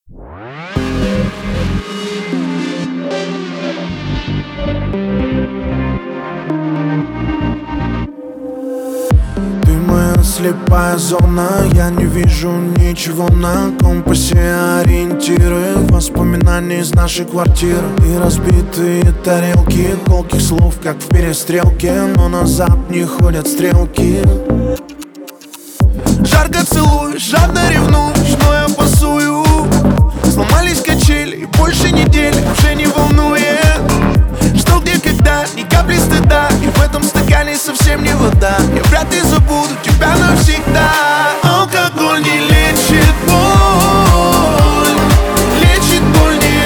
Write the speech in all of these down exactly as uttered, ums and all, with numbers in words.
Ты моя слепая зона, я не вижу ничего на компасе. Ориентиры, воспоминания из нашей квартиры и разбитые тарелки, колких слов, как в перестрелке, но назад не ходят стрелки. Жарко целуешь, жадно ревнуешь, но я пасую. Сломались качели и больше недели уже не волнует. Что, где, когда, ни капли стыда, и в этом стакане совсем не вода. Я вряд ли забуду тебя навсегда. Алкоголь не лечит боль, лечит боль не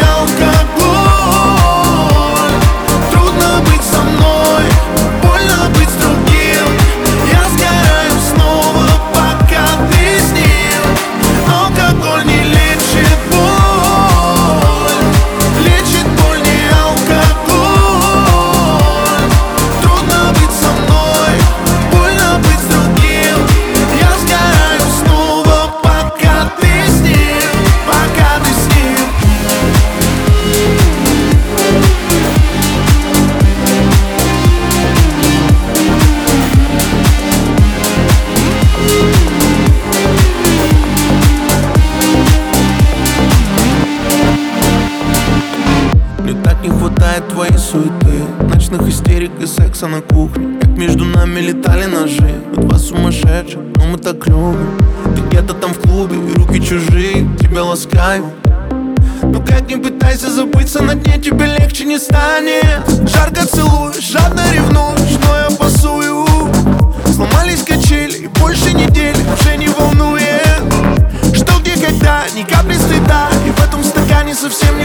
алкоголь. Трудно быть со мной, больно быть с другим. Я сгораю снова, пока ты с ним. Алкоголь не лечит боль, лечит боль не алкоголь. Трудно быть со мной, больно быть с другим. Я сгораю снова, пока ты с ним, пока ты с ним. Мне так не хватает твоей суеты, ночных истерик и секса на кухне. Как между нами летали ножи, мы два сумасшедших, но мы так любим. Ты где-то там в клубе, и руки чужие тебя ласкают. Ну как не пытайся забыться, на дне тебе легче не станет. Жарко целуешь, жадно ревнуешь, но я пасую. Сломались качели и больше недели уже не волнует. Что, где, когда, ни капли стыда, и в этом стакане совсем не